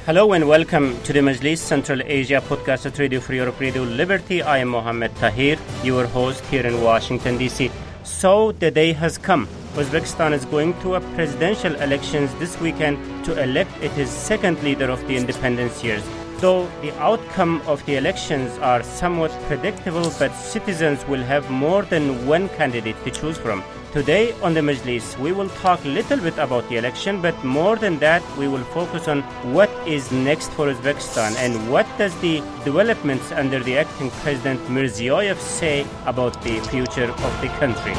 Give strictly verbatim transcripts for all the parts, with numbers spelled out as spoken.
Hello and welcome to the Majlis Central Asia podcast at Radio Free Europe, Radio Liberty. I am Mohammed Tahir, your host here in Washington, D C. So the day has come. Uzbekistan is going to a presidential elections this weekend to elect its second leader of the independence years. Though the outcome of the elections are somewhat predictable, but citizens will have more than one candidate to choose from. Today on the Majlis, we will talk a little bit about the election, but more than that, we will focus on what is next for Uzbekistan and what does the developments under the acting President Mirziyoyev say about the future of the country.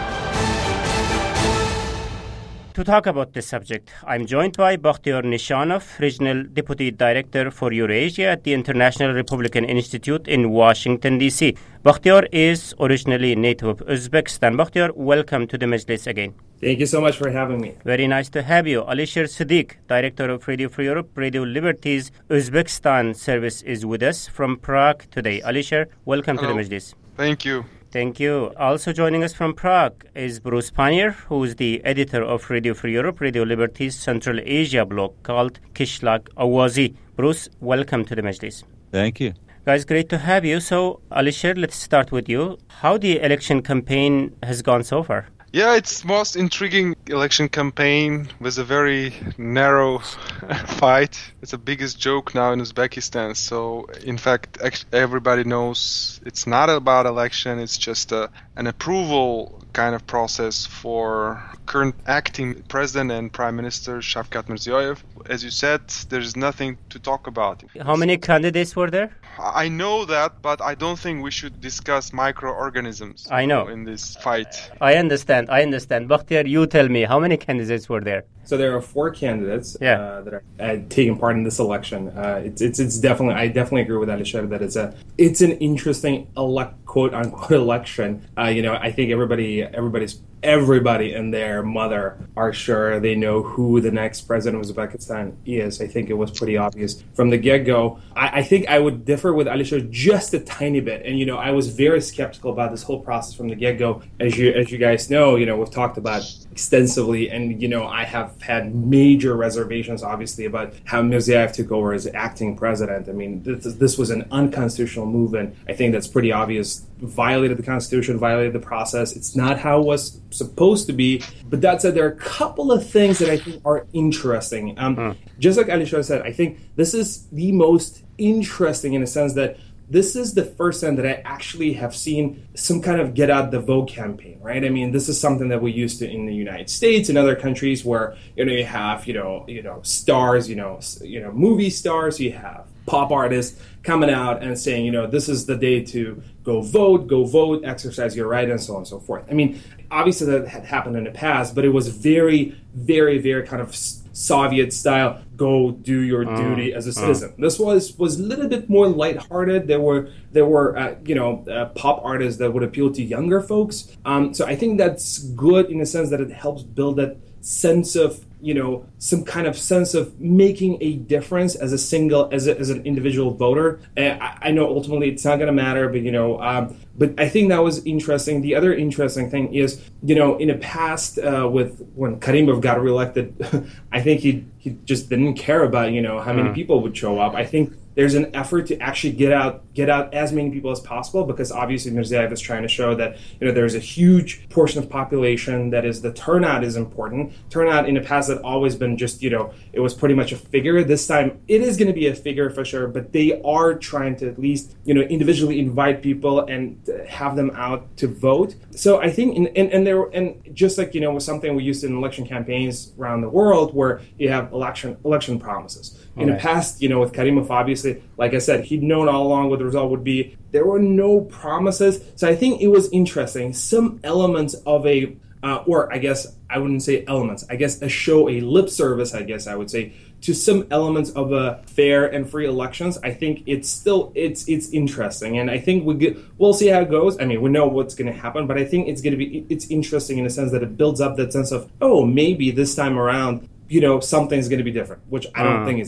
To talk about this subject, I'm joined by Bakhtiyor Nishanov, Regional Deputy Director for Eurasia at the International Republican Institute in Washington, D C. Bakhtiyor is originally native of Uzbekistan. Bakhtiyor, welcome to the Majlis again. Thank you so much for having me. Very nice to have you. Alisher Siddiq, Director of Radio Free Europe, Radio Liberty's Uzbekistan service is with us from Prague today. Alisher, welcome Hello. to the Majlis. Thank you. Thank you. Also joining us from Prague is Bruce Panier, who is the editor of Radio Free Europe, Radio Liberty's Central Asia blog called Kishlak Awazi. Bruce, welcome to the Majlis. Thank you. Guys, great to have you. So, Alisher, let's start with you. How the election campaign has gone so far? Yeah, it's most intriguing election campaign with a very narrow fight. It's the biggest joke now in Uzbekistan. So, in fact, everybody knows it's not about election. It's just a, an approval kind of process for current acting president and prime minister Shavkat Mirziyoyev. As you said, there's nothing to talk about. How many candidates were there? I know that, but I don't think we should discuss microorganisms. I know. In this fight. I understand. I understand. Bakhtiyor, you tell me, how many candidates were there? So there are four candidates yeah. uh, that are uh, taking part in this election. Uh, it's, it's it's definitely I definitely agree with Alisher that it's a it's an interesting elect, quote unquote election. Uh, you know, I think everybody everybody's everybody and their mother are sure they know who the next president of Uzbekistan is. I think it was pretty obvious from the get-go. I, I think I would differ with Alisher just a tiny bit. And, you know, I was very skeptical about this whole process from the get-go. As you as you guys know, you know, we've talked about extensively. And, you know, I have had major reservations, obviously, about how Mirziyoyev took over as acting president. I mean, this, this was an unconstitutional move. And I think that's pretty obvious. Violated the Constitution, violated the process. It's not how it was supposed to be. But that said, there are a couple of things that I think are interesting. Um, mm. Just like Alisher said, I think this is the most interesting in a sense that this is the first time that I actually have seen some kind of get out the vote campaign, right? I mean, this is something that we used to in the United States and other countries where, you know, you have, you know, you know, stars, you know, you know, movie stars, you have pop artists coming out and saying, you know, this is the day to go vote, go vote, exercise your right, and so on and so forth. I mean, obviously that had happened in the past, but it was very, very, very kind of Soviet style, go do your uh, duty as a citizen. Uh. This was was a little bit more lighthearted. There were there were uh, you know uh, pop artists that would appeal to younger folks. Um, so I think that's good in the sense that it helps build that sense of, you know, some kind of sense of making a difference as a single, as a, as an individual voter. And I, I know ultimately it's not going to matter, but, you know, um, but I think that was interesting. The other interesting thing is, you know, in the past uh, with when Karimov got reelected, I think he he just didn't care about, you know, how many mm. people would show up. I think there's an effort to actually get out get out as many people as possible, because obviously Mirziyoyev is trying to show that, you know, there's a huge portion of population that is the turnout is important. Turnout in the past had always been just, you know, it was pretty much a figure. This time it is going to be a figure for sure, but they are trying to at least, you know, individually invite people and have them out to vote. So I think, in, and, and there, and just like, you know, with something we used in election campaigns around the world where you have election election promises. In right. the past, you know, with Karimov, obviously, like I said, he'd known all along what the result would be. There were no promises. So I think it was interesting. Some elements of a, uh, or I guess I wouldn't say elements, I guess a show, a lip service, I guess I would say, to some elements of a fair and free elections. I think it's still, it's it's interesting. And I think we get, we'll see how it goes. I mean, we know what's going to happen, but I think it's going to be, it's interesting in the sense that it builds up that sense of, oh, maybe this time around, you know, something's going to be different, which I don't uh. think is going to be.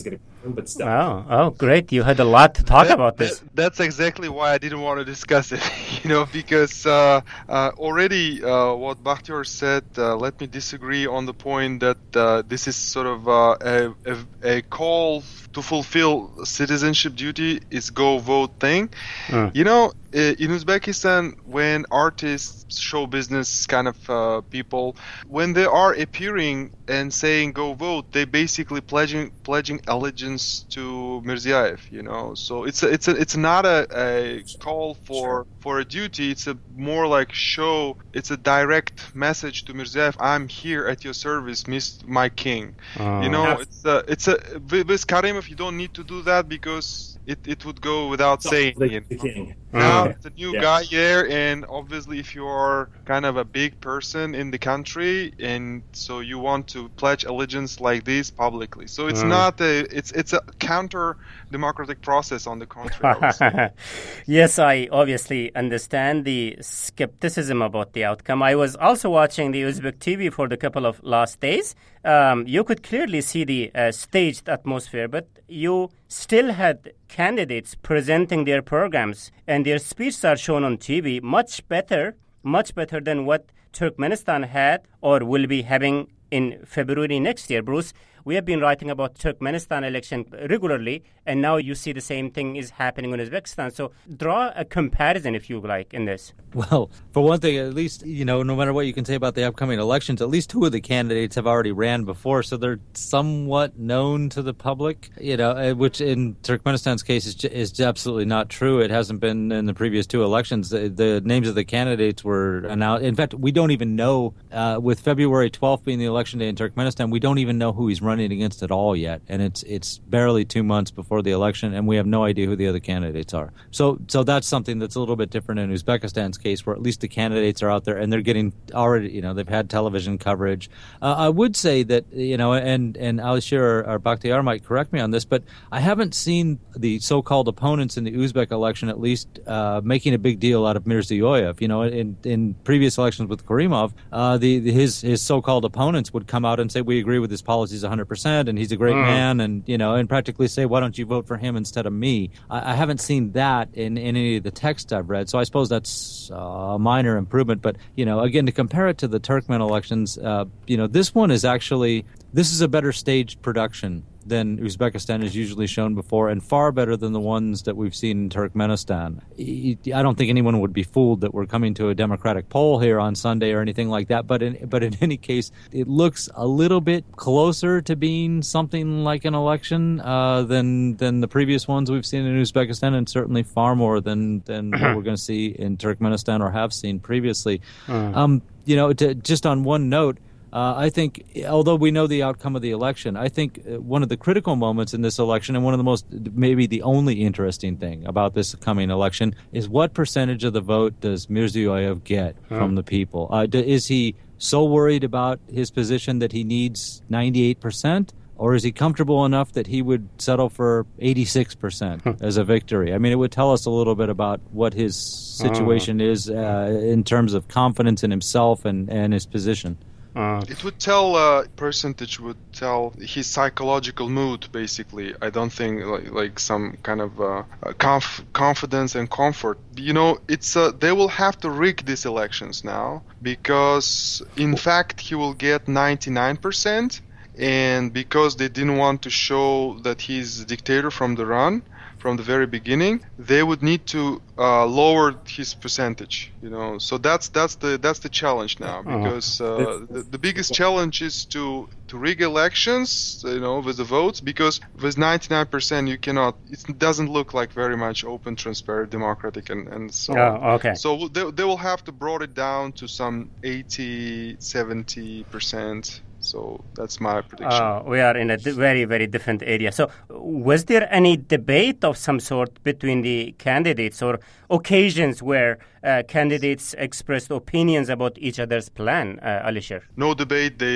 but still. Oh, oh, great! You had a lot to talk that, about this. That, that's exactly why I didn't want to discuss it. You know, because uh, uh, already uh, what Bakhtiar said. Uh, let me disagree on the point that uh, this is sort of uh, a, a a call to fulfill citizenship duty is go vote thing. Mm. You know, in Uzbekistan, when artists, show business kind of uh, people, when they are appearing and saying go vote, they basically pledging pledging allegiance to Mirziyoyev. You know, so it's a, it's a, it's not a, a call for for a duty. It's a more like show. It's a direct message to Mirziyoyev. I'm here at your service, Miss my king. Uh, you know, it's a, it's a with Karimov. You don't need to do that because it, it would go without so saying. The, the king. Now it's a new yeah. guy here, and obviously, if you are kind of a big person in the country, and so you want to pledge allegiance like this publicly, so it's mm. not a it's it's a counter democratic process. On the contrary. Yes, I obviously understand the skepticism about the outcome. I was also watching the Uzbek T V for the couple of last days. Um, you could clearly see the uh, staged atmosphere, but you still had candidates presenting their programs, and their speeches are shown on T V much better, much better than what Turkmenistan had or will be having in February next year. Bruce, we have been writing about Turkmenistan election regularly, and now you see the same thing is happening in Uzbekistan. So draw a comparison, if you like, in this. Well, for one thing, at least, you know, no matter what you can say about the upcoming elections, at least two of the candidates have already ran before, so they're somewhat known to the public, you know, which in Turkmenistan's case is, is absolutely not true. It hasn't been in the previous two elections. The, the names of the candidates were announced. In fact, we don't even know, uh, with February twelfth being the election day in Turkmenistan, we don't even know who he's running against at all yet, and it's it's barely two months before the election, and we have no idea who the other candidates are. So so that's something that's a little bit different in Uzbekistan's case, where at least the candidates are out there and they're getting already, you know, they've had television coverage. Uh, I would say that, you know, and and Alisher or, or Bakhtiar might correct me on this, but I haven't seen the so-called opponents in the Uzbek election at least uh, making a big deal out of Mirziyoyev. You know, in in previous elections with Karimov, uh, the, the his his so-called opponents would come out and say we agree with his policies one hundred percent. And he's a great mm. man, and you know, and practically say, "Why don't you vote for him instead of me?" I, I haven't seen that in, in any of the text I've read, so I suppose that's a minor improvement. But you know, again, to compare it to the Turkmen elections, uh, you know, this one is actually this is a better staged production than Uzbekistan is usually shown before, and far better than the ones that we've seen in Turkmenistan. I don't think anyone would be fooled that we're coming to a democratic poll here on Sunday or anything like that, but in, but in any case, it looks a little bit closer to being something like an election uh, than than the previous ones we've seen in Uzbekistan, and certainly far more than, than what we're going to see in Turkmenistan or have seen previously. Mm. Um, you know, to, just on one note, Uh, I think, although we know the outcome of the election, I think one of the critical moments in this election, and one of the most, maybe the only interesting thing about this coming election, is what percentage of the vote does Mirziyoyev get hmm. from the people? Uh, is he so worried about his position that he needs ninety-eight percent? Or is he comfortable enough that he would settle for eighty-six percent as a victory? I mean, it would tell us a little bit about what his situation oh. is uh, in terms of confidence in himself and, and his position. Uh, it would tell, uh, percentage would tell his psychological mood, basically. I don't think like, like some kind of uh, conf- confidence and comfort. You know, it's uh, they will have to rig these elections now because, in fact, he will get ninety-nine percent, and because they didn't want to show that he's a dictator from the run, from the very beginning, they would need to uh, lower his percentage. You know, so that's that's the that's the challenge now, because uh, the, the biggest challenge is to to rig elections, you know, with the votes, because with ninety-nine percent you cannot. It doesn't look like very much open, transparent, democratic, and and so oh, on. Okay. So they they will have to brought it down to some eighty, seventy percent. So that's my prediction. Uh, we are in a d- very, very different area. So was there any debate of some sort between the candidates, or occasions where uh, candidates expressed opinions about each other's plan, uh, Alisher? No debate. They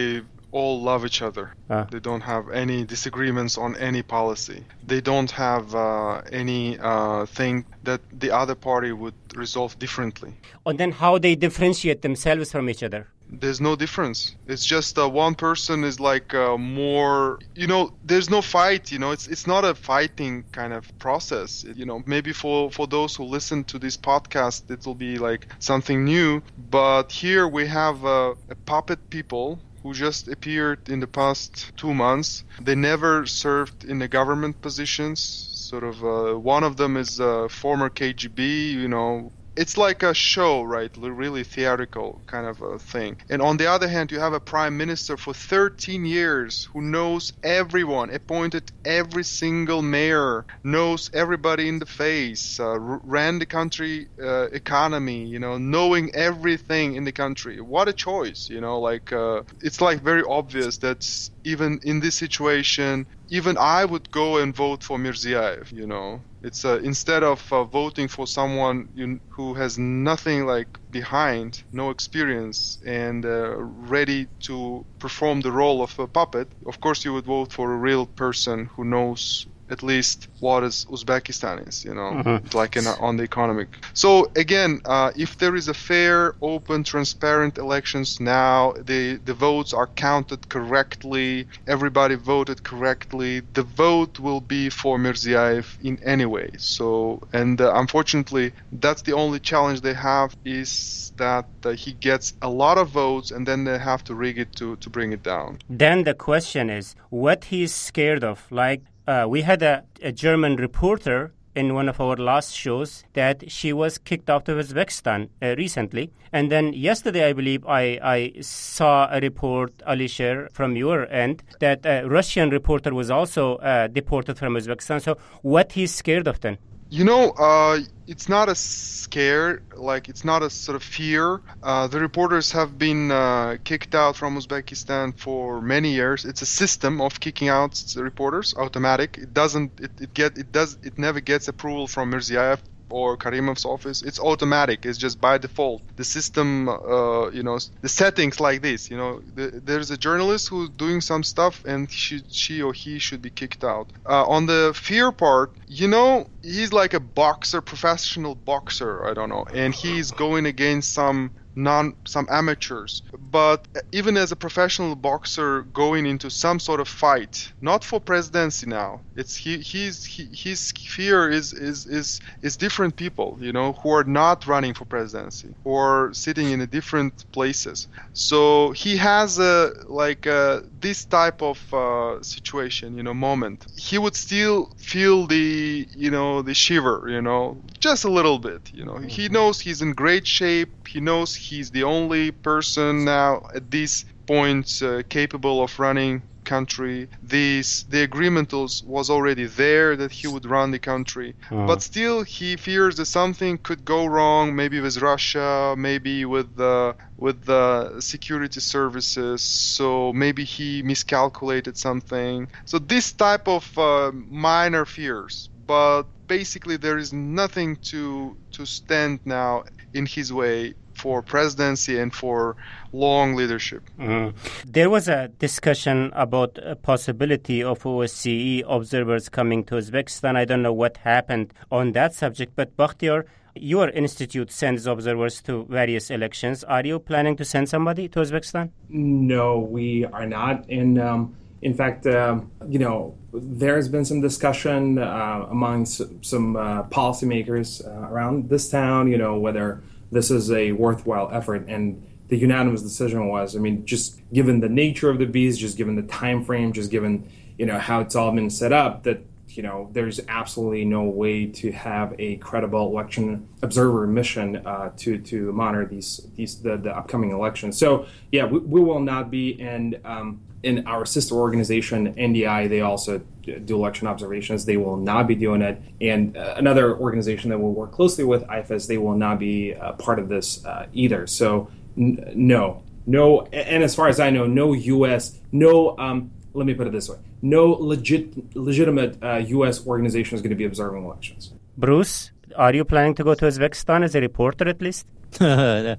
all love each other. Ah. They don't have any disagreements on any policy. They don't have uh, any uh, thing that the other party would resolve differently. And then how they differentiate themselves from each other? There's no difference. It's just uh, one person is like uh, more, you know, there's no fight, you know, it's it's not a fighting kind of process. You know, maybe for, for those who listen to this podcast, it will be like something new. But here we have uh, a puppet people who just appeared in the past two months. They never served in the government positions. Sort of uh, one of them is a former K G B, you know. It's like a show, right? Really theatrical kind of a thing. And on the other hand, you have a prime minister for thirteen years who knows everyone, appointed every single mayor, knows everybody in the face, uh, ran the country uh, economy, you know, knowing everything in the country. What a choice, you know, like uh, it's like very obvious that even in this situation, even I would go and vote for Mirziyoyev, you know. It's uh, instead of uh, voting for someone you, who has nothing like behind, no experience, and uh, ready to perform the role of a puppet, of course you would vote for a real person who knows at least what is Uzbekistan is, you know, mm-hmm. like in, on the economic. So again, uh, if there is a fair, open, transparent elections now, the, the votes are counted correctly, everybody voted correctly, the vote will be for Mirziyoyev in any way. So, and uh, unfortunately, that's the only challenge they have is that uh, he gets a lot of votes and then they have to rig it to, to bring it down. Then the question is, what he's scared of, like, Uh, we had a, a German reporter in one of our last shows that she was kicked out of Uzbekistan uh, recently. And then yesterday, I believe, I, I saw a report, Alisher, from your end, that a Russian reporter was also uh, deported from Uzbekistan. So what he's scared of then? You know, uh, it's not a scare, like it's not a sort of fear. Uh, the reporters have been uh, kicked out from Uzbekistan for many years. It's a system of kicking out the reporters, automatic. It doesn't, it, it get, it does, it never gets approval from Mirziyoyev or Karimov's office. It's automatic. It's just by default. The system, uh, you know, the settings like this, you know, the, there's a journalist who's doing some stuff and she, she or he should be kicked out. Uh, on the fear part, you know, he's like a boxer, professional boxer, I don't know, and he's going against some non some amateurs. But even as a professional boxer going into some sort of fight, not for presidency now, it's he he's he, his fear is is is is different people, you know, who are not running for presidency or sitting in a different places. So he has a like a, this type of uh, situation, you know, moment. He would still feel the you know the shiver, you know, just a little bit, you know. He knows he's in great shape. He knows he's the only person now at this point uh, capable of running country. This the agreement was, was already there that he would run the country, oh. But still he fears that something could go wrong, maybe with Russia, maybe with the with the security services. So maybe he miscalculated something. So this type of uh, minor fears, but basically there is nothing to to stand now in his way for presidency and for long leadership. Mm. There was a discussion about a possibility of O S C E observers coming to Uzbekistan. I don't know what happened on that subject, but Bakhtiar, your institute sends observers to various elections. Are you planning to send somebody to Uzbekistan? No, we are not. And um, in fact, um, you know, there has been some discussion uh, among some uh, policymakers uh, around this town, you know, whether this is a worthwhile effort, and the unanimous decision was, I mean, just given the nature of the beast, just given the time frame, just given, you know, how it's all been set up, that, you know, there's absolutely no way to have a credible election observer mission uh, to to monitor these these the, the upcoming elections. So yeah, we, we will not be, and um, in our sister organization N D I, they also do election observations. They will not be doing it. And uh, another organization that will work closely with I F E S, they will not be uh, part of this uh, either. So n- no, no. And as far as I know, no U S, no, um, let me put it this way, no legit, legitimate uh, U S organization is going to be observing elections. Bruce, are you planning to go to Uzbekistan as a reporter at least? I,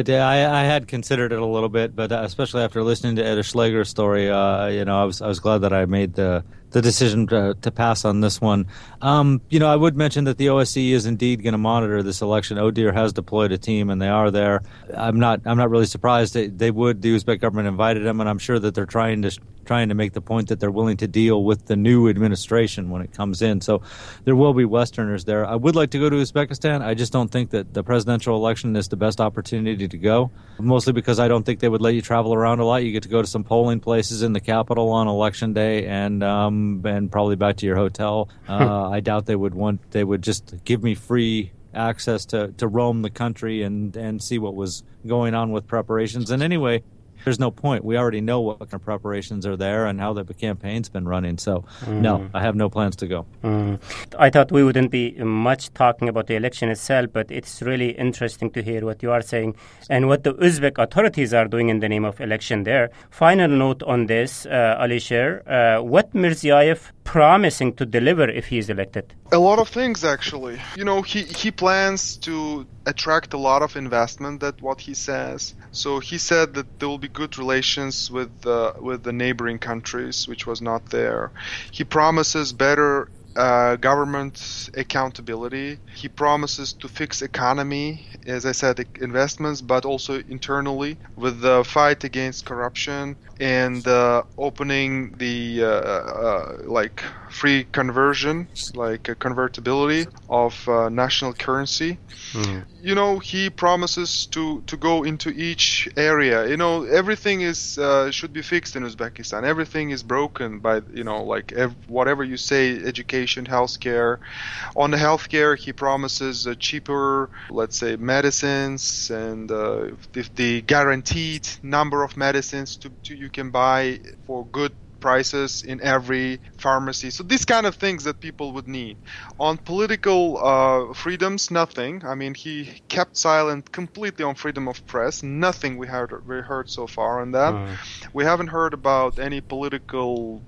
I had considered it a little bit, but especially after listening to Ed Schleger's story, uh, you know, I was I was glad that I made the the decision to, to pass on this one. Um, you know, I would mention that the O S C E is indeed going to monitor this election. O D I H R has deployed a team, and they are there. I'm not I'm not really surprised. They, they would. The Uzbek government invited them, and I'm sure that they're trying to trying to make the point that they're willing to deal with the new administration when it comes in. So there will be Westerners there. I would like to go to Uzbekistan. I just don't think that the presidential election is the best opportunity to go, mostly because I don't think they would let you travel around a lot. You get to go to some polling places in the capital on election day, and um, and probably back to your hotel. Uh, I doubt they would want. They would just give me free access to, to roam the country and, and see what was going on with preparations. And anyway, there's no point. We already know what kind of preparations are there and how the campaign's been running. So, mm. no, I have no plans to go. Mm. I thought we wouldn't be much talking about the election itself, but it's really interesting to hear what you are saying and what the Uzbek authorities are doing in the name of election there. Final note on this, uh, Alisher, uh, what Mirziyoyev promising to deliver if he is elected? A lot of things, actually. You know, he, he plans to attract a lot of investment, that's what he says. So he said that there will be good relations with uh, with the neighboring countries, which was not there. He promises better uh, government accountability. He promises to fix economy, as I said, investments, but also internally with the fight against corruption and uh, opening the uh, uh, like free conversion, like a convertibility of uh, national currency. Mm. You know, he promises to, to go into each area. You know, everything is uh, should be fixed in Uzbekistan. Everything is broken by, you know, like ev- whatever you say, education, healthcare. On the healthcare, he promises uh, cheaper, let's say, medicines, and uh, if the guaranteed number of medicines to, to you can buy for good prices in every pharmacy. So these kind of things that people would need. On political uh, freedoms, nothing. I mean, he kept silent completely on freedom of press. Nothing we heard we heard so far on that. Mm. We haven't heard about any political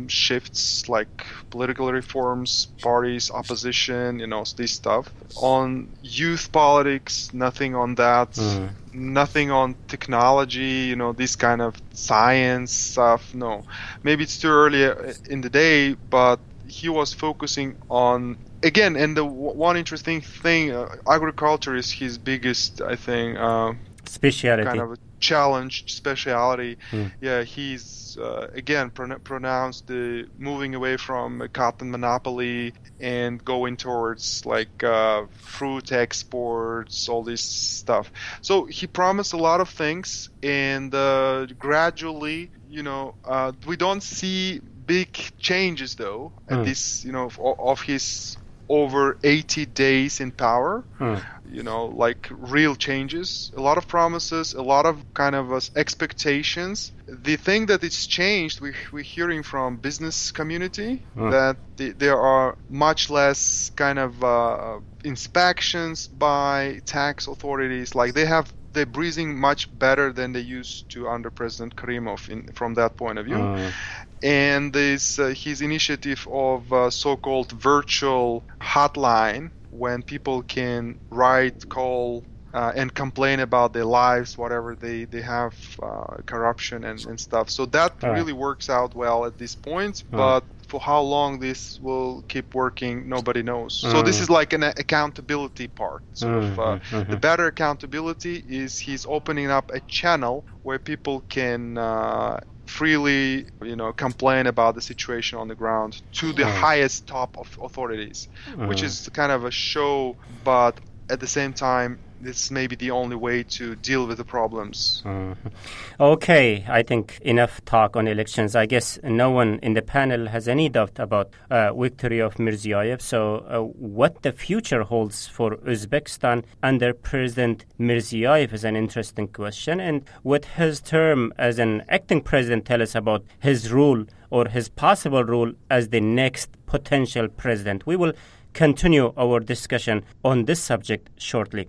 shifts like political reforms, parties, opposition, you know, this stuff. On youth politics, nothing on that. Mm. Nothing on technology, you know, this kind of science stuff. No, maybe it's too early in the day, but he was focusing on, again, and the w- one interesting thing, uh, agriculture is his biggest, I think, uh, speciality. Kind of a challenge, speciality. Hmm. Yeah, he's, uh, again, pro- pronounced the moving away from a cotton monopoly and going towards, like, uh, fruit exports, all this stuff. So he promised a lot of things, and uh, gradually, you know, uh, we don't see big changes, though, at hmm. this, you know, of, of his over eighty days in power. Hmm. You know, like real changes, a lot of promises, a lot of kind of uh, expectations. The thing that it's changed, we, we're hearing from business community hmm. that the, there are much less kind of uh, inspections by tax authorities. Like they have, they're breathing much better than they used to under President Karimov in, from that point of view. Hmm. And this uh, his initiative of uh, so-called virtual hotline, when people can write, call, uh, and complain about their lives, whatever they, they have, uh, corruption and, and stuff. So that right. really works out well at this point, right. but for how long this will keep working, nobody knows. Mm. So this is like an accountability part. Sort mm. of, uh, mm-hmm. The better accountability is he's opening up a channel where people can uh, freely, you know, complain about the situation on the ground to the mm. highest top of authorities, mm. which is kind of a show, but at the same time, this may be the only way to deal with the problems. Mm-hmm. Okay, I think enough talk on elections. I guess no one in the panel has any doubt about uh, victory of Mirziyoyev. So uh, what the future holds for Uzbekistan under President Mirziyoyev is an interesting question. And what his term as an acting president tell us about his rule or his possible rule as the next potential president. We will continue our discussion on this subject shortly.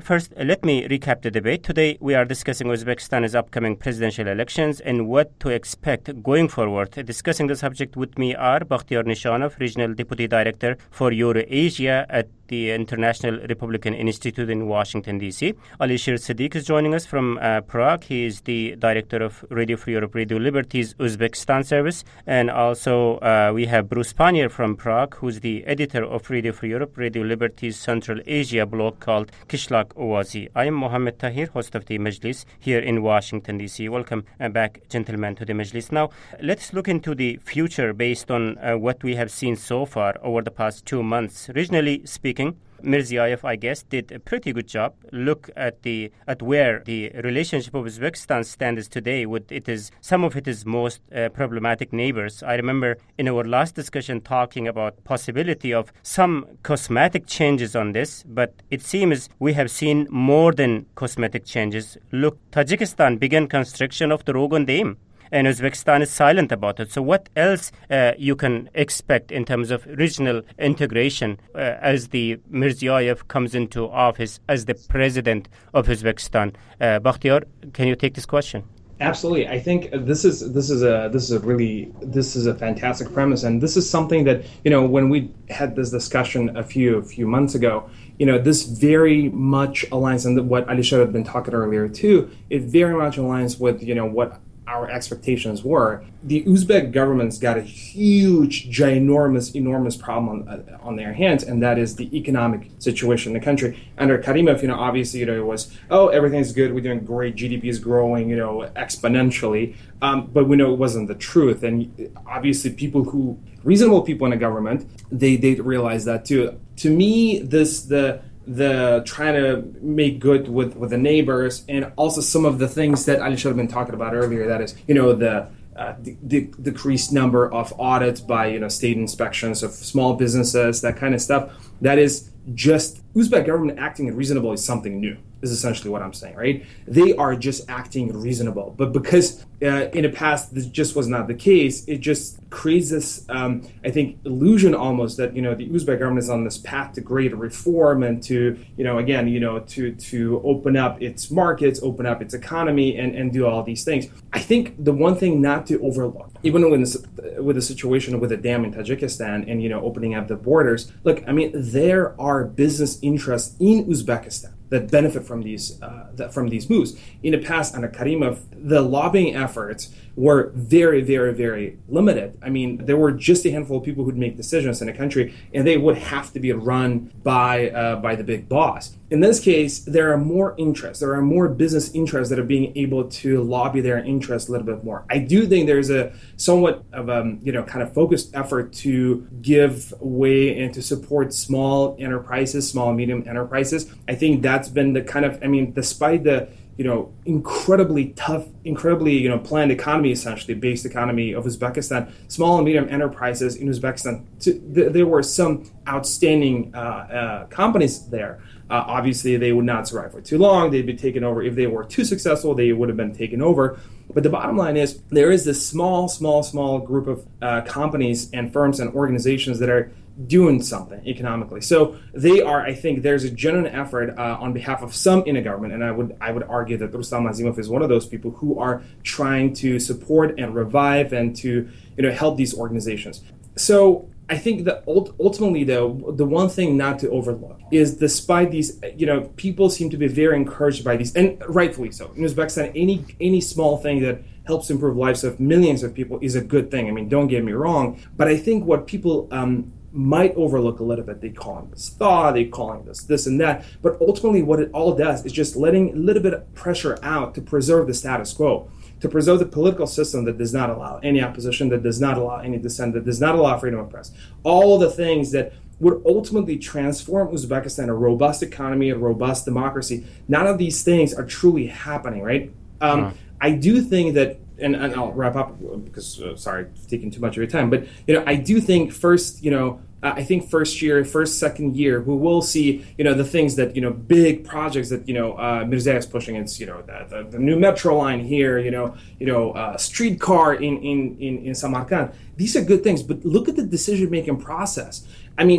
first, let me recap the debate. Today, we are discussing Uzbekistan's upcoming presidential elections and what to expect going forward. Discussing the subject with me are Bakhtiar Nishanov, Regional Deputy Director for Eurasia at the International Republican Institute in Washington, D C. Alisher Siddiq is joining us from uh, Prague. He is the Director of Radio Free Europe, Radio Liberty's Uzbekistan service. And also, uh, we have Bruce Panier from Prague, who's the editor of Radio Free Europe, Radio Liberty's Central Asia blog called Kishlak Owazi. I am Mohammed Tahir, host of the Majlis here in Washington, D C. Welcome uh, back, gentlemen, to the Majlis. Now, let's look into the future based on uh, what we have seen so far over the past two months. Regionally speaking, Mirziyoyev, I guess, did a pretty good job. Look at the at where the relationship of Uzbekistan stands today with it is some of its most uh, problematic neighbors. I remember in our last discussion talking about possibility of some cosmetic changes on this, but it seems we have seen more than cosmetic changes. Look, Tajikistan began construction of the Rogan Dam, and Uzbekistan is silent about it. So what else uh, you can expect in terms of regional integration uh, as the Mirziyoyev comes into office as the president of Uzbekistan? Uh, Bakhtiar, can you take this question? Absolutely. I think this is this is a this is a really this is a fantastic premise, and this is something that, you know, when we had this discussion a few a few months ago, you know, this very much aligns, and what Alisher had been talking earlier too. It very much aligns with, you know, what our expectations were. The Uzbek government's got a huge, ginormous, enormous problem on, uh, on their hands, and that is the economic situation in the country. Under Karimov, you know, obviously, you know, it was, oh, everything's good, we're doing great, G D P is growing, you know, exponentially, um, but we know it wasn't the truth. And obviously, people who, reasonable people in the government, they they realize that too. To me, this the the trying to make good with, with the neighbors, and also some of the things that Alisher had been talking about earlier, that is, you know, the, uh, the, the decreased number of audits by, you know, state inspections of small businesses, that kind of stuff. That is just Uzbek government acting reasonable is something new, is essentially what I'm saying, right? They are just acting reasonable. But because uh, in the past this just was not the case, it just creates this, um, I think, illusion almost that, you know, the Uzbek government is on this path to greater reform and to, you know, again, you know, to to open up its markets, open up its economy, and, and do all these things. I think the one thing not to overlook, even when this, with the situation with the dam in Tajikistan and, you know, opening up the borders, look, I mean, there are business interests in Uzbekistan that benefit from these uh, that, from these moves. In the past, under Karimov, the lobbying efforts were very, very, very limited. I mean, there were just a handful of people who'd make decisions in the country, and they would have to be run by uh, by the big boss. In this case, there are more interests. There are more business interests that are being able to lobby their interests a little bit more. I do think there's a somewhat of a, you know, kind of focused effort to give way and to support small enterprises, small and medium enterprises. I think that's been the kind of, I mean, despite the, you know, incredibly tough, incredibly, you know, planned economy, essentially based economy of Uzbekistan, small and medium enterprises in Uzbekistan, to, th- there were some outstanding uh, uh, companies there. Uh, obviously, they would not survive for too long. They'd be taken over. If they were too successful, they would have been taken over. But the bottom line is there is this small, small, small group of uh, companies and firms and organizations that are doing something economically. So they are, I think there's a genuine effort uh, on behalf of some in the government, and I would I would argue that Rustam Azimov is one of those people who are trying to support and revive and to, you know, help these organizations. So I think that ultimately, though, the one thing not to overlook is, despite these, you know, people seem to be very encouraged by these, and rightfully so. In Uzbekistan, any any small thing that helps improve lives of millions of people is a good thing. I mean, don't get me wrong, but I think what people um, might overlook a little bit, they call this thaw, they calling this this and that, but ultimately what it all does is just letting a little bit of pressure out to preserve the status quo, to preserve the political system that does not allow any opposition, that does not allow any dissent, that does not allow freedom of press. All the things that would ultimately transform Uzbekistan, a robust economy, a robust democracy. None of these things are truly happening, right? Um, uh-huh. I do think that, and, and I'll wrap up because, uh, sorry, taking too much of your time, but, you know, I do think first, you know, Uh, I think first year, first, second year, we will see, you know, the things that, you know, big projects that, you know, uh, Mirziyoyev is pushing. It's, you know, the, the, the new metro line here, you know, you know, uh, streetcar in, in, in, in Samarkand. These are good things, but look at the decision-making process. I mean,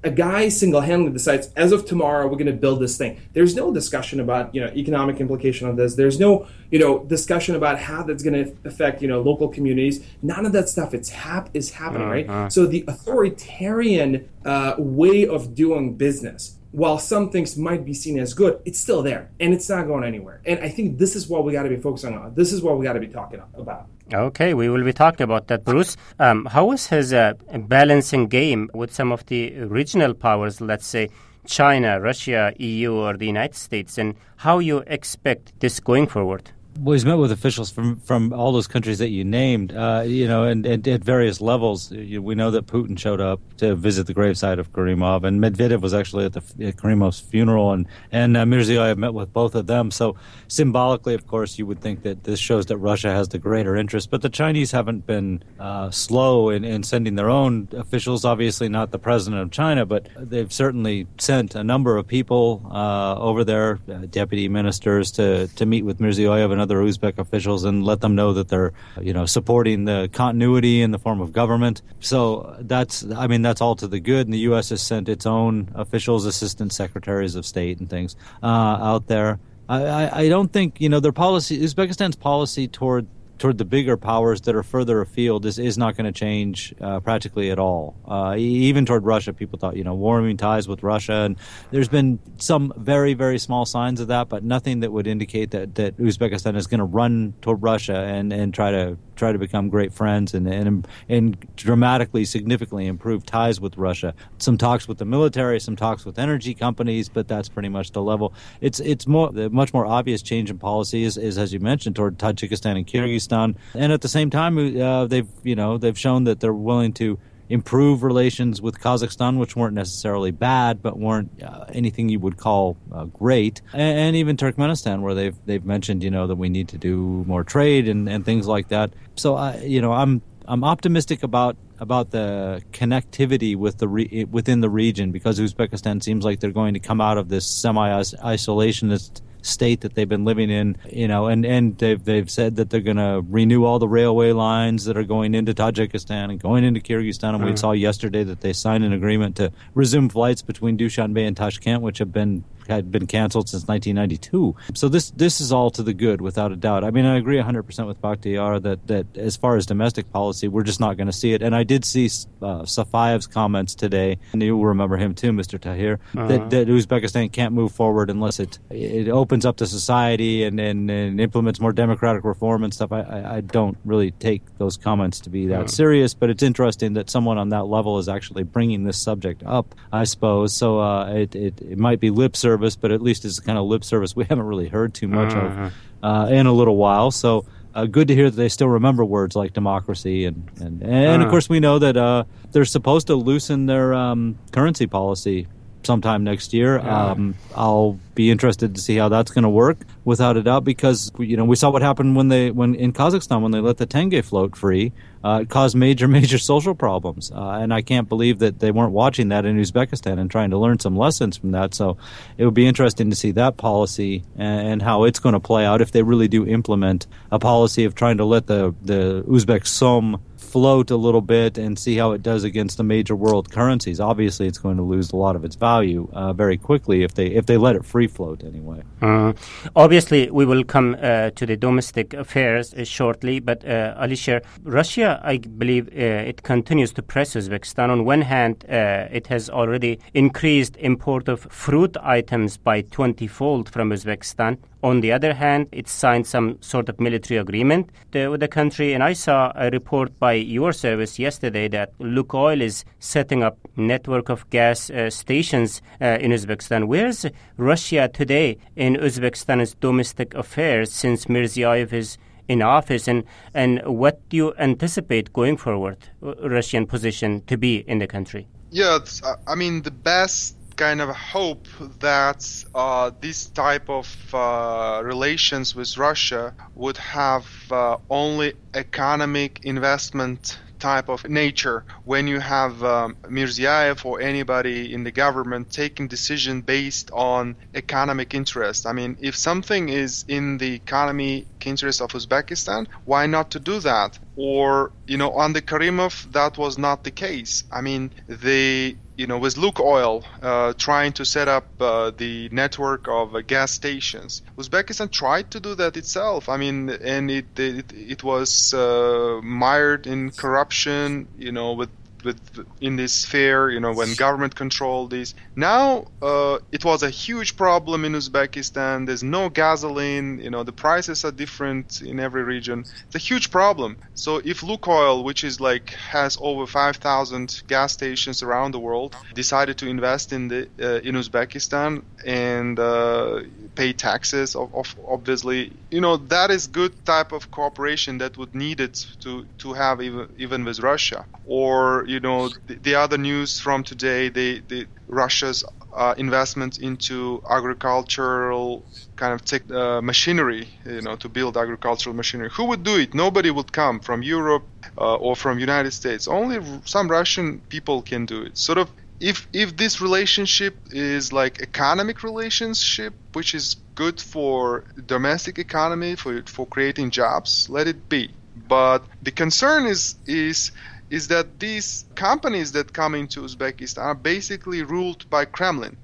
a guy single-handedly decides, as of tomorrow, we're going to build this thing. There's no discussion about, you know, economic implication of this. There's no, you know, discussion about how that's going to affect, you know, local communities. None of that stuff. It's hap- is happening, uh-huh. right? So the authoritarian uh, way of doing business, while some things might be seen as good, it's still there, and it's not going anywhere. And I think this is what we got to be focusing on. This is what we got to be talking about. Okay, we will be talking about that, Bruce. Um, how is his uh, balancing game with some of the regional powers, let's say China, Russia, E U, or the United States, and how you expect this going forward? Well, he's met with officials from, from all those countries that you named, uh, you know, and, and at various levels. You, we know that Putin showed up to visit the gravesite of Karimov, and Medvedev was actually at the at Karimov's funeral, and and uh, Mirziyoyev met with both of them. So symbolically, of course, you would think that this shows that Russia has the greater interest. But the Chinese haven't been uh, slow in, in sending their own officials. Obviously, not the president of China, but they've certainly sent a number of people uh, over there, uh, deputy ministers, to to meet with Mirziyoyev and other Uzbek officials and let them know that they're, you know, supporting the continuity in the form of government. So that's, I mean, that's all to the good. And the U S has sent its own officials, assistant secretaries of state and things uh, out there. I, I, I don't think, you know, their policy, Uzbekistan's policy toward toward the bigger powers that are further afield is, is not going to change uh, practically at all. Uh, even toward Russia, people thought, you know, warming ties with Russia, and there's been some very, very small signs of that, but nothing that would indicate that, that Uzbekistan is going to run toward Russia and, and try to try to become great friends and, and and dramatically, significantly improve ties with Russia. Some talks with the military, some talks with energy companies, but that's pretty much the level. It's it's more the much more obvious change in policy is, is as you mentioned, toward Tajikistan and Kyrgyzstan, and at the same time, uh, they've you know they've shown that they're willing to improve relations with Kazakhstan, which weren't necessarily bad, but weren't uh, anything you would call uh, great, and, and even Turkmenistan, where they've they've mentioned, you know, that we need to do more trade and, and things like that. So, I, you know, I'm I'm optimistic about about the connectivity with the re- within the region, because Uzbekistan seems like they're going to come out of this semi-isolationist state that they've been living in, you know, and, and they've they've said that they're going to renew all the railway lines that are going into Tajikistan and going into Kyrgyzstan. And mm. we saw yesterday that they signed an agreement to resume flights between Dushanbe and Tashkent, which have been had been canceled since nineteen ninety-two. So this this is all to the good, without a doubt. I mean, I agree one hundred percent with Bakhtiar that, that as far as domestic policy, we're just not going to see it. And I did see uh, Safayev's comments today, and you'll remember him too, Mister Tahir, uh-huh. that, that Uzbekistan can't move forward unless it it opens up to society and, and, and implements more democratic reform and stuff. I, I, I don't really take those comments to be that uh-huh. serious, but it's interesting that someone on that level is actually bringing this subject up, I suppose. So uh, it, it, it might be lip service, but at least it's the kind of lip service we haven't really heard too much uh-huh. of uh, in a little while. So uh, good to hear that they still remember words like democracy. And, and, and uh-huh. of course, we know that uh, they're supposed to loosen their um, currency policy sometime next year. Yeah. Um, I'll be interested to see how that's going to work, without a doubt, because you know we saw what happened when they when in Kazakhstan when they let the tenge float free. Uh, it caused major, major social problems, uh, and I can't believe that they weren't watching that in Uzbekistan and trying to learn some lessons from that. So it would be interesting to see that policy and, and how it's going to play out if they really do implement a policy of trying to let the the Uzbek som float a little bit and see how it does against the major world currencies. Obviously, it's going to lose a lot of its value uh, very quickly if they if they let it free float anyway. Uh, obviously, we will come uh, to the domestic affairs uh, shortly, but uh, Alisher, Russia, I believe, uh, it continues to press Uzbekistan. On one hand, uh, it has already increased import of fruit items by twenty-fold from Uzbekistan. On the other hand, it signed some sort of military agreement uh, with the country, and I saw a report by your service yesterday that Lukoil is setting up network of gas uh, stations uh, in Uzbekistan. Where is Russia today in Uzbekistan's domestic affairs since Mirziyoyev is in office, and, and what do you anticipate going forward, Russian position to be in the country? Yeah, it's, I mean, the best kind of hope that uh, this type of uh, relations with Russia would have uh, only economic investment type of nature when you have um, Mirziyoyev or anybody in the government taking decision based on economic interest. I mean, if something is in the economic interest of Uzbekistan, why not to do that? Or, you know, under Karimov, that was not the case. I mean, the you know, with Lukoil uh, trying to set up uh, the network of uh, gas stations. Uzbekistan tried to do that itself. I mean, and it it, it was uh, mired in corruption, you know, with with in this sphere, you know, when government controlled this. Now uh, it was a huge problem in Uzbekistan. There's no gasoline, you know, the prices are different in every region. It's a huge problem. So if Lukoil, which is like has over five thousand gas stations around the world, decided to invest in the uh, in Uzbekistan and uh, pay taxes, of, of obviously, you know, that is good type of cooperation that would need it to to have even even with Russia. Or, you know, the, the other news from today, the, the Russia's uh, investment into agricultural kind of tech, uh, machinery, you know, to build agricultural machinery. Who would do it? Nobody would come from Europe uh, or from United States. Only some Russian people can do it. Sort of, if if this relationship is like economic relationship, which is good for domestic economy, for for creating jobs, let it be. But the concern is is is that these companies that come into Uzbekistan are basically ruled by Kremlin.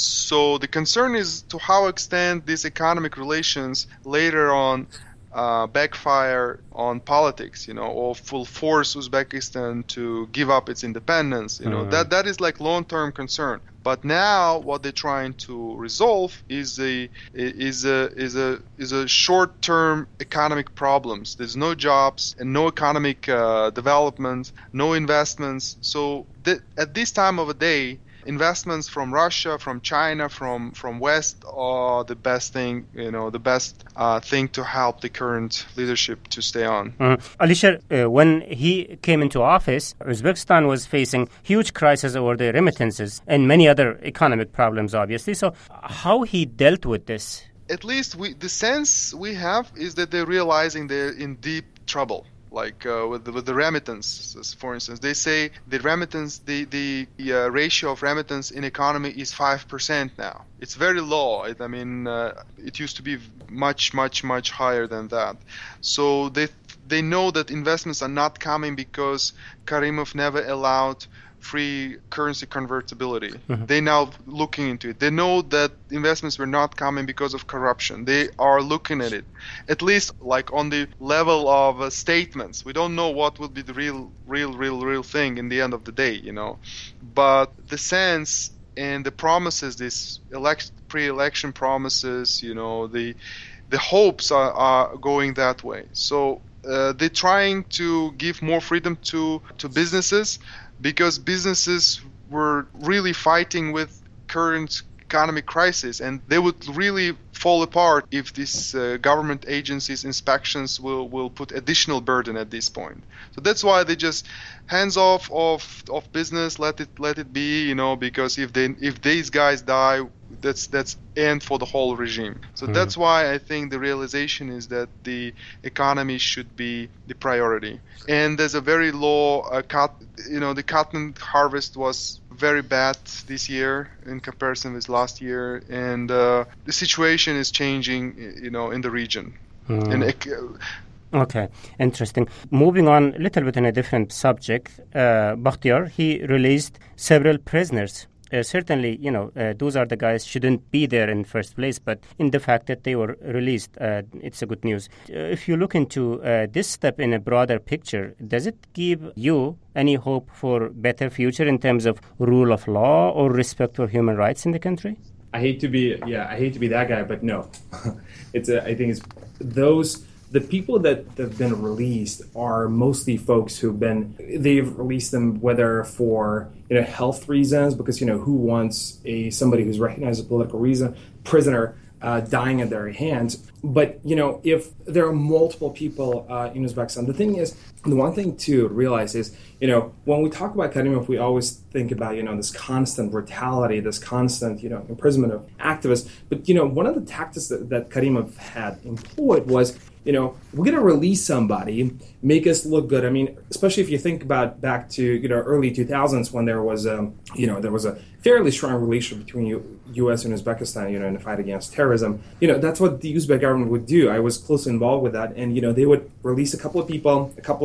So the concern is to how extent these economic relations later on uh, backfire on politics, you know, or will force Uzbekistan to give up its independence. You know, mm-hmm. that that is like long-term concern. But now what they're trying to resolve is a is a is a is a short-term economic problems. There's no jobs and no economic uh, development, no investments. So th- at this time of the day, investments from Russia, from China, from from West are the best thing, you know, the best uh, thing to help the current leadership to stay on. Mm. Alisher, uh, when he came into office, Uzbekistan was facing huge crisis over the remittances and many other economic problems, obviously. So how he dealt with this? At least we, the sense we have is that they're realizing they're in deep trouble. Like uh, with the, with the remittances, for instance, they say the remittance, the the, the uh, ratio of remittance in economy is five percent now. It's very low. It, I mean, uh, it used to be much, much, much higher than that. So they they know that investments are not coming because Karimov never allowed free currency convertibility. Mm-hmm. They now looking into it. They know that investments were not coming because of corruption. They are looking at it, at least like on the level of uh, statements. We don't know what will be the real, real, real, real thing in the end of the day, you know. But the sense and the promises, these elect- pre-election promises, you know, the the hopes are, are going that way. So uh, they're trying to give more freedom to to businesses, because businesses were really fighting with current economic crisis, and they would really fall apart if these uh, government agencies' inspections will, will put additional burden at this point. So that's why they just hands off of, of business, let it let it be, you know, because if they if these guys die, that's that's end for the whole regime. So mm. that's why I think the realization is that the economy should be the priority. And there's a very low uh, cut, you know, the cotton harvest was very bad this year in comparison with last year, and uh, the situation is changing, you know, in the region. Mm. And uh, Okay, interesting. Moving on a little bit on a different subject, uh, Bakhtiar, he released several prisoners. Uh, certainly, you know, uh, those are the guys shouldn't be there in first place, but in the fact that they were released, uh, it's a good news. Uh, if you look into uh, this step in a broader picture, does it give you any hope for better future in terms of rule of law or respect for human rights in the country? I hate to be, yeah, I hate to be that guy, but no. it's a, I think it's those... The people that have been released are mostly folks who've been, they've released them whether for, you know, health reasons, because, you know, who wants a somebody who's recognized as a political reason, prisoner uh, dying at their hands. But, you know, if there are multiple people uh, in Uzbekistan, the thing is, the one thing to realize is, you know, when we talk about Karimov, we always think about, you know, this constant brutality, this constant, you know, imprisonment of activists. But, you know, one of the tactics that, that Karimov had employed was, you know, we're going to release somebody, make us look good. I mean, especially if you think about back to, you know, early two thousands when there was, um, you know, there was a fairly strong relationship between U- U.S. and Uzbekistan, you know, in the fight against terrorism. You know, that's what the Uzbek government would do. I was closely involved with that. And, you know, they would release a couple of people, a couple of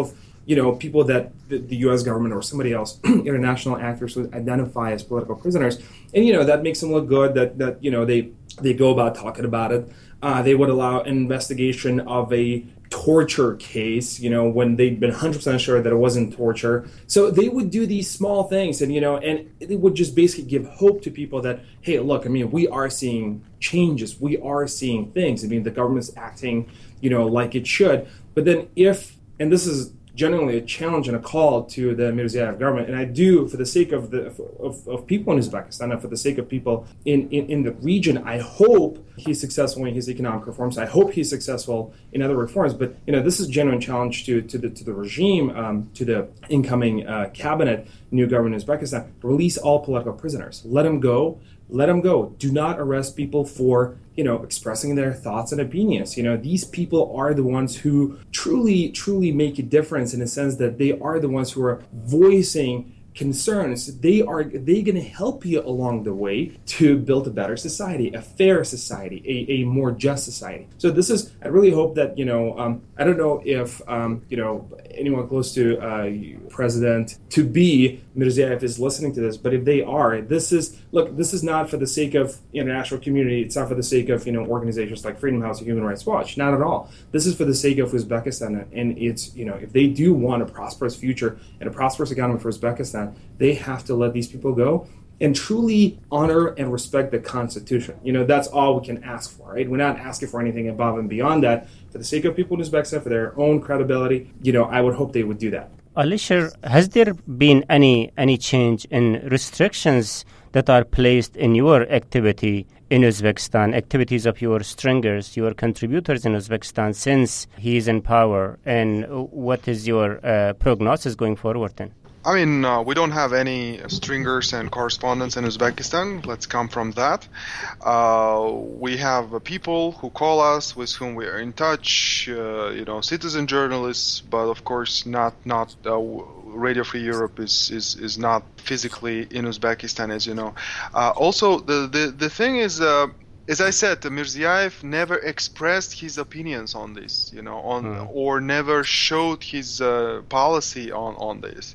you know, people that the, the U S government or somebody else, international actors would identify as political prisoners. And, you know, that makes them look good, that, that you know, they, they go about talking about it. Uh, they would allow an investigation of a torture case, you know, when they'd been one hundred percent sure that it wasn't torture. So they would do these small things, and, you know, and it would just basically give hope to people that, hey, look, I mean, we are seeing changes. We are seeing things. I mean, the government's acting, you know, like it should. But then if, and this is genuinely a challenge and a call to the Mirziyoyev government, and I do, for the sake of the of, of people in Uzbekistan and for the sake of people in, in, in the region, I hope he's successful in his economic reforms. I hope he's successful in other reforms. But, you know, this is a genuine challenge to to the to the regime, um, to the incoming uh, cabinet, new government in Uzbekistan. Release all political prisoners. Let them go. Let them go. Do not arrest people for, you know, expressing their thoughts and opinions. You know, these people are the ones who truly, truly make a difference, in the sense that they are the ones who are voicing concerns. They are they going to help you along the way to build a better society, a fair society, a, a more just society. So this is, I really hope that, you know, um, I don't know if, um, you know, anyone close to uh, President to be Mirziyoyev is listening to this, but if they are, this is, look, this is not for the sake of international community. It's not for the sake of, you know, organizations like Freedom House or Human Rights Watch. Not at all. This is for the sake of Uzbekistan, and it's, you know, if they do want a prosperous future and a prosperous economy for Uzbekistan, they have to let these people go and truly honor and respect the Constitution. You know, that's all we can ask for, right? We're not asking for anything above and beyond that. For the sake of people in Uzbekistan, for their own credibility, you know, I would hope they would do that. Alisher, has there been any any change in restrictions that are placed in your activity in Uzbekistan, activities of your stringers, your contributors in Uzbekistan since he is in power? And what is your uh, prognosis going forward then? I mean, uh, we don't have any stringers and correspondents in Uzbekistan. Let's come from that. Uh, we have uh, people who call us, with whom we are in touch, uh, you know, citizen journalists, but of course not, not uh, Radio Free Europe is, is, is not physically in Uzbekistan, as you know. Uh, also, the, the, the thing is, uh, as I said, Mirziyoyev never expressed his opinions on this, you know, on mm. or never showed his uh, policy on, on this.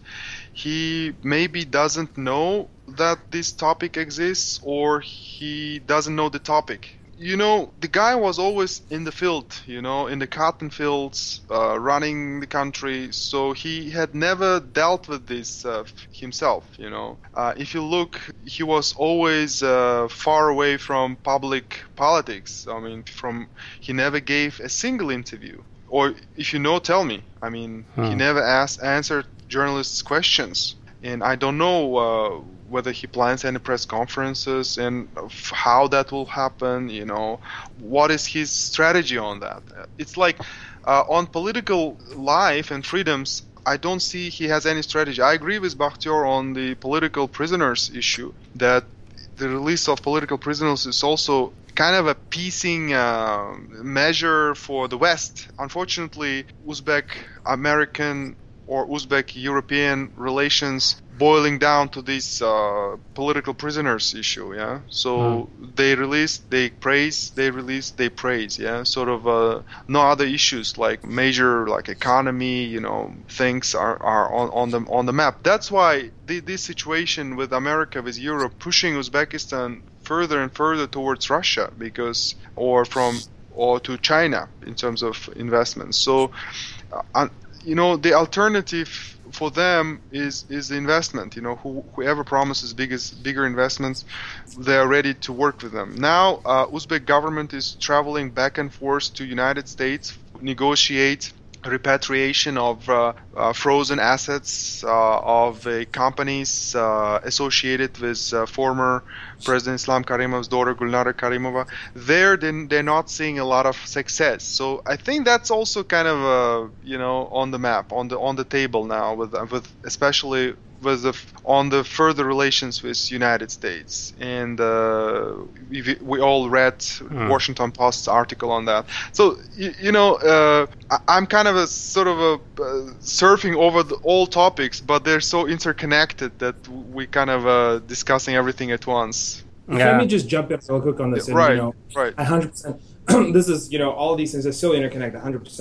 He maybe doesn't know that this topic exists, or he doesn't know the topic. You know, the guy was always in the field, you know, in the cotton fields, uh, running the country, so he had never dealt with this uh, himself, you know. Uh, if you look, he was always uh, far away from public politics. I mean, from he never gave a single interview. Or if you know, tell me. I mean, hmm. he never asked, answered journalists' questions. And I don't know uh, whether he plans any press conferences and how that will happen, you know. What is his strategy on that? It's like uh, on political life and freedoms, I don't see he has any strategy. I agree with Bakhtior on the political prisoners issue, that the release of political prisoners is also kind of a piecing uh, measure for the West. Unfortunately, Uzbek-American or Uzbek-European relations boiling down to this uh, political prisoners issue, yeah? So mm. they release, they praise, they release, they praise, yeah? Sort of uh, no other issues like major, like economy, you know, things are, are on, on, the, on the map. That's why the, this situation with America, with Europe, pushing Uzbekistan further and further towards Russia, because, or from, or to China in terms of investments. So, uh, you know, the alternative for them is is the investment. You know, who, whoever promises biggest bigger investments, they are ready to work with them. Now, uh, Uzbek government is traveling back and forth to United States, negotiate repatriation of uh, uh, frozen assets uh, of uh, companies uh, associated with uh, former President Islam Karimov's daughter Gulnara Karimova. There, then they're not seeing a lot of success. So I think that's also kind of uh, you know on the map, on the on the table now, with with especially with the, on the further relations with United States. And uh, we, we all read mm. Washington Post's article on that. So, you, you know, uh, I, I'm kind of a sort of a uh, surfing over the, all topics, but they're so interconnected that we kind of uh, discussing everything at once. Yeah. Let me just jump in real quick on this. Yeah, right, and, you know, right. one hundred percent. This is, you know, all of these things are so interconnected, one hundred percent.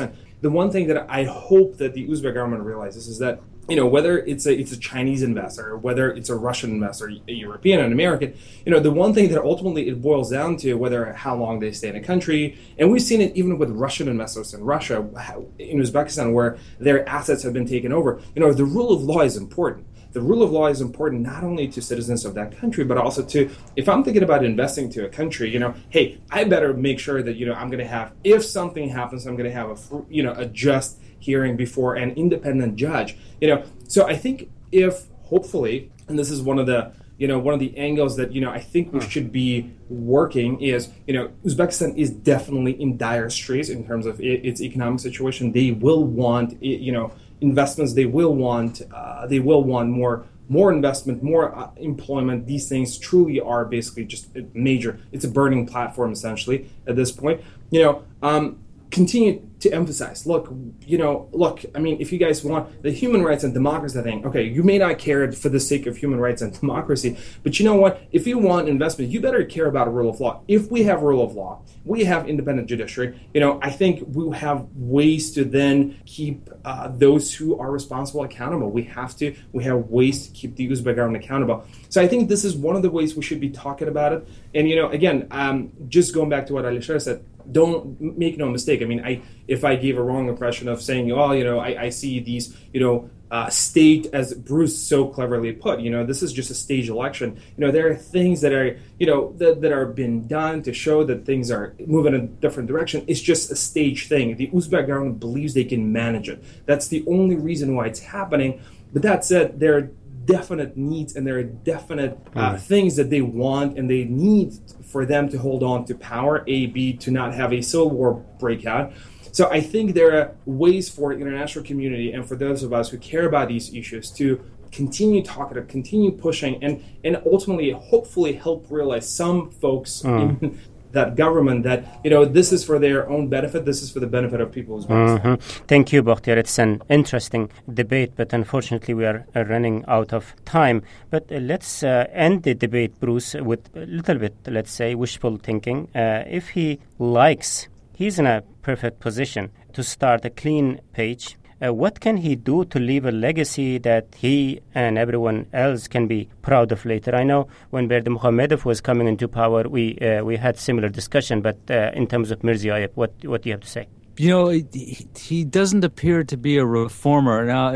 the one thing that I hope that the Uzbek government realizes is that, you know, whether it's a it's a Chinese investor, whether it's a Russian investor, a European, an American, you know, the one thing that ultimately it boils down to whether how long they stay in a country, and we've seen it even with Russian investors in Russia, in Uzbekistan, where their assets have been taken over. You know, the rule of law is important. The rule of law is important not only to citizens of that country, but also to, if I'm thinking about investing to a country, you know, hey, I better make sure that, you know, I'm going to have, if something happens, I'm going to have a, you know, a just hearing before an independent judge, you know. So I think if, hopefully, and this is one of the, you know, one of the angles that, you know, I think we should be working is, you know, Uzbekistan is definitely in dire straits in terms of its economic situation. They will want, you know, investments. They will want, uh, they will want more, more investment, more uh, employment. These things truly are basically just major. It's a burning platform essentially at this point. You know, um, continue to emphasize, look, you know, look, I mean, if you guys want the human rights and democracy thing, okay, you may not care for the sake of human rights and democracy, but you know what? If you want investment, you better care about a rule of law. If we have rule of law, we have independent judiciary, you know, I think we have ways to then keep uh, those who are responsible accountable. We have to, we have ways to keep the Uzbek government accountable. So I think this is one of the ways we should be talking about it. And, you know, again, um, just going back to what Alisher said, don't make no mistake. I mean, I if I gave a wrong impression of saying, oh, you know, I, I see these, you know, uh, state, as Bruce so cleverly put, you know, this is just a stage election. You know, there are things that are, you know, that, that are being done to show that things are moving in a different direction. It's just a stage thing. The Uzbek government believes they can manage it. That's the only reason why it's happening. But that said, there are definite needs and there are definite uh, mm. things that they want and they need for them to hold on to power, A, B, to not have a civil war breakout. So I think there are ways for the international community and for those of us who care about these issues to continue talking, to continue pushing, and, and ultimately, hopefully help realize some folks mm. in that government that, you know, this is for their own benefit, this is for the benefit of people as well. Mm-hmm. Thank you, Bakhtiar. It's an interesting debate, but unfortunately we are uh, running out of time. But uh, let's uh, end the debate, Bruce, with a little bit, let's say, wishful thinking. Uh, if he likes, he's in a perfect position to start a clean page. Uh, what can he do to leave a legacy that he and everyone else can be proud of later? I know when Berdimuhamedov was coming into power, we uh, we had similar discussion, but uh, in terms of Mirziyoyev, what what do you have to say? You know, he, he doesn't appear to be a reformer. Now,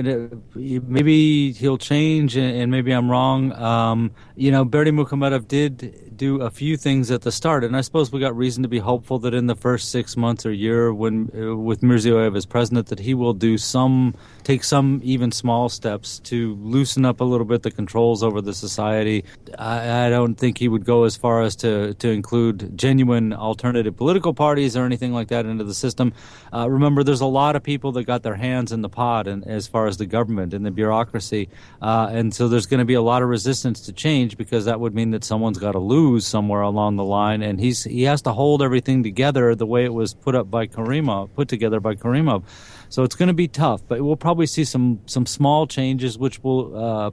maybe he'll change, and maybe I'm wrong. Um, you know, Berdimuhamedov did do a few things at the start, and I suppose we got reason to be hopeful that in the first six months or year, when uh, with Mirziyoyev as president, that he will do some, take some even small steps to loosen up a little bit the controls over the society. I, I don't think he would go as far as to to include genuine alternative political parties or anything like that into the system. Uh, remember, there's a lot of people that got their hands in the pot, and as far as the government and the bureaucracy, uh, and so there's going to be a lot of resistance to change because that would mean that someone's got to lose somewhere along the line, and he's he has to hold everything together the way it was put up by Karimov, put together by Karimov. So it's going to be tough, but we'll probably see some some small changes which will uh,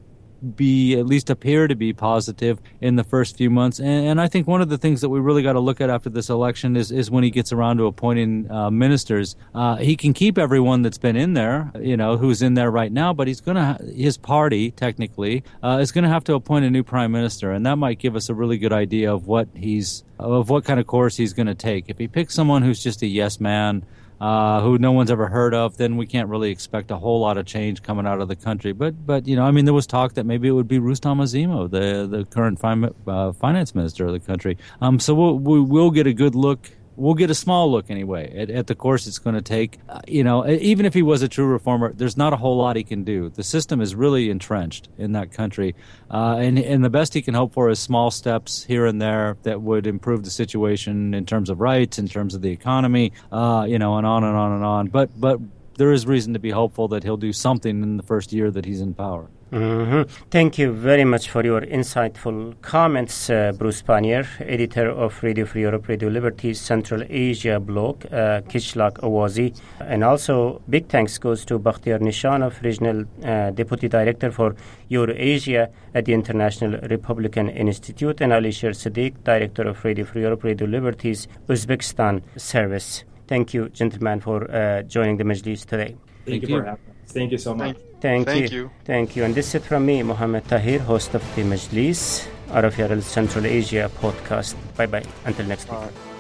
be at least appear to be positive in the first few months. And, and I think one of the things that we really got to look at after this election is, is when he gets around to appointing uh, ministers. Uh, he can keep everyone that's been in there, you know, who's in there right now, but he's going to, ha- his party technically uh, is going to have to appoint a new prime minister. And that might give us a really good idea of what he's, of what kind of course he's going to take. If he picks someone who's just a yes man, Uh, who no one's ever heard of, then we can't really expect a whole lot of change coming out of the country. But, but you know, I mean, there was talk that maybe it would be Rustam Azimov, the the current fin- uh, finance minister of the country. Um, so we'll, we will get a good look. We'll get a small look anyway at, at the course it's going to take. Uh, you know, even if he was a true reformer, there's not a whole lot he can do. The system is really entrenched in that country. Uh, and, and the best he can hope for is small steps here and there that would improve the situation in terms of rights, in terms of the economy, uh, you know, and on and on and on. But, but there is reason to be hopeful that he'll do something in the first year that he's in power. Mm-hmm. Thank you very much for your insightful comments, uh, Bruce Pannier, editor of Radio Free Europe, Radio Liberty's Central Asia blog, uh, Kishlak Awazi. And also, big thanks goes to Bakhtiar Nishanov, Regional uh, Deputy Director for Eurasia at the International Republican Institute, and Alisher Siddiq, Director of Radio Free Europe, Radio Liberty's Uzbekistan Service. Thank you, gentlemen, for uh, joining the Majlis today. Thank, Thank you, you. for having us. Thank you so much. Thank, Thank you. you. Thank you. And this is it from me, Mohammed Tahir, host of the Majlis, Arab Central Asia podcast. Bye-bye. Until next week. Bye.